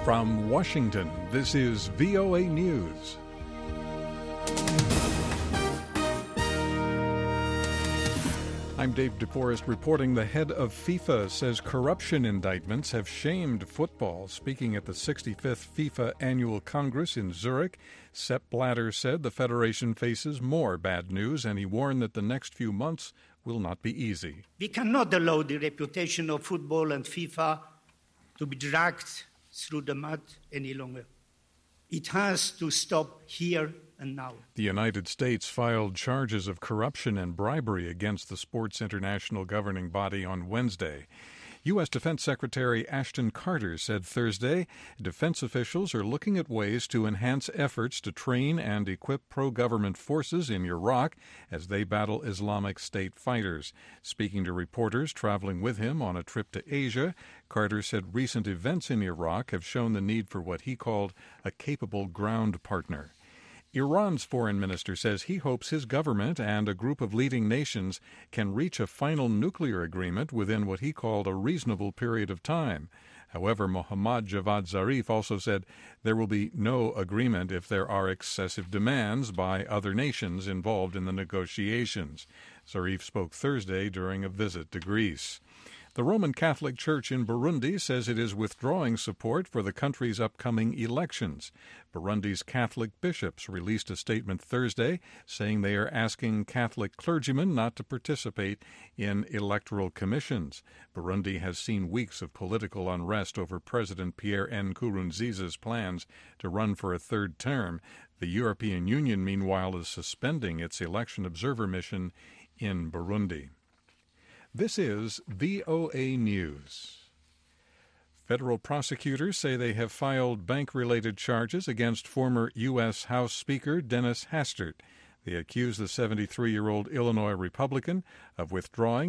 From Washington, this is VOA News. I'm Dave DeForest reporting. The head of FIFA says corruption indictments have shamed football. Speaking at the 65th FIFA Annual Congress in Zurich, Sepp Blatter said the federation faces more bad news, and he warned that the next few months will not be easy. We cannot allow the reputation of football and FIFA to be dragged through the mud any longer. It has to stop here and now. The United States filed charges of corruption and bribery against the sports international governing body on Wednesday. U.S. Defense Secretary Ashton Carter said Thursday defense officials are looking at ways to enhance efforts to train and equip pro-government forces in Iraq as they battle Islamic State fighters. Speaking to reporters traveling with him on a trip to Asia, Carter said recent events in Iraq have shown the need for what he called a capable ground partner. Iran's foreign minister says he hopes his government and a group of leading nations can reach a final nuclear agreement within what he called a reasonable period of time. However, Mohammad Javad Zarif also said there will be no agreement if there are excessive demands by other nations involved in the negotiations. Zarif spoke Thursday during a visit to Greece. The Roman Catholic Church in Burundi says it is withdrawing support for the country's upcoming elections. Burundi's Catholic bishops released a statement Thursday saying they are asking Catholic clergymen not to participate in electoral commissions. Burundi has seen weeks of political unrest over President Pierre Nkurunziza's plans to run for a third term. The European Union, meanwhile, is suspending its election observer mission in Burundi. This is VOA News. Federal prosecutors say they have filed bank-related charges against former U.S. House Speaker Dennis Hastert. They accuse the 73-year-old Illinois Republican of withdrawing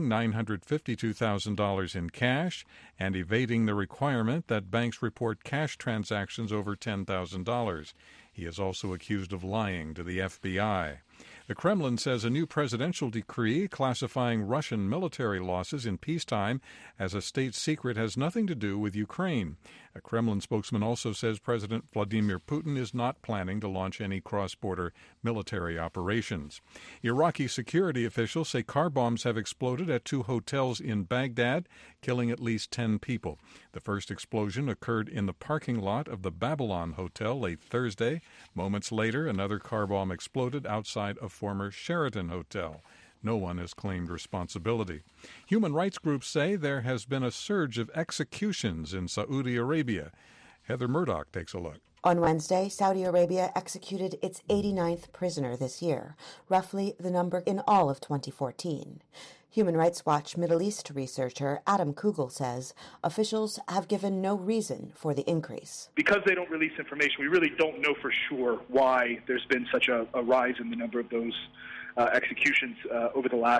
$952,000 in cash and evading the requirement that banks report cash transactions over $10,000. He is also accused of lying to the FBI. The Kremlin says a new presidential decree classifying Russian military losses in peacetime as a state secret has nothing to do with Ukraine. A Kremlin spokesman also says President Vladimir Putin is not planning to launch any cross-border military operations. Iraqi security officials say car bombs have exploded at two hotels in Baghdad, killing at least 10 people. The first explosion occurred in the parking lot of the Babylon Hotel late Thursday. Moments later, another car bomb exploded outside a former Sheraton Hotel. No one has claimed responsibility. Human rights groups say there has been a surge of executions in Saudi Arabia. Heather Murdoch takes a look. On Wednesday, Saudi Arabia executed its 89th prisoner this year, roughly the number in all of 2014. Human Rights Watch Middle East researcher Adam Kugel says officials have given no reason for the increase. Because they don't release information, we really don't know for sure why there's been such a rise in the number of those executions over the last,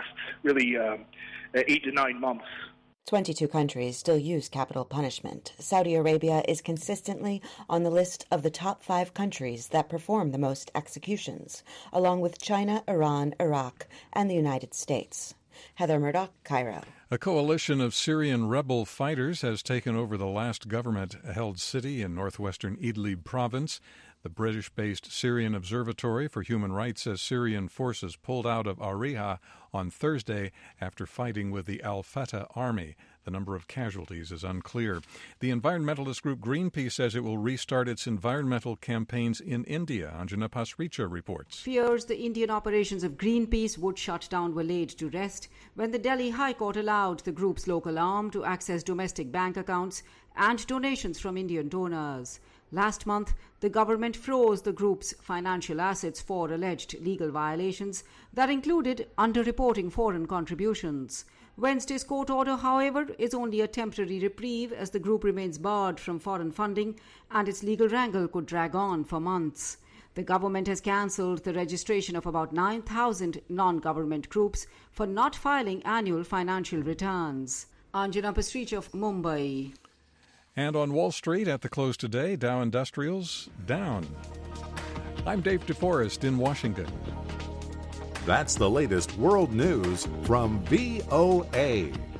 8 to 9 months. 22 countries still use capital punishment. Saudi Arabia is consistently on the list of the top 5 countries that perform the most executions, along with China, Iran, Iraq, and the United States. Heather Murdoch, Cairo. A coalition of Syrian rebel fighters has taken over the last government-held city in northwestern Idlib province. The British-based Syrian Observatory for Human Rights says Syrian forces pulled out of Ariha on Thursday after fighting with the Al-Fatah army. The number of casualties is unclear. The environmentalist group Greenpeace says it will restart its environmental campaigns in India. Anjana Pasricha reports. Fears the Indian operations of Greenpeace would shut down were laid to rest when the Delhi High Court allowed the group's local arm to access domestic bank accounts and donations from Indian donors. Last month, the government froze the group's financial assets for alleged legal violations that included underreporting foreign contributions. Wednesday's court order, however, is only a temporary reprieve as the group remains barred from foreign funding and its legal wrangle could drag on for months. The government has cancelled the registration of about 9,000 non-government groups for not filing annual financial returns. Anjana Pasricha of Mumbai. And on Wall Street at the close today, Dow Industrials down. I'm Dave DeForest in Washington. That's the latest world news from VOA.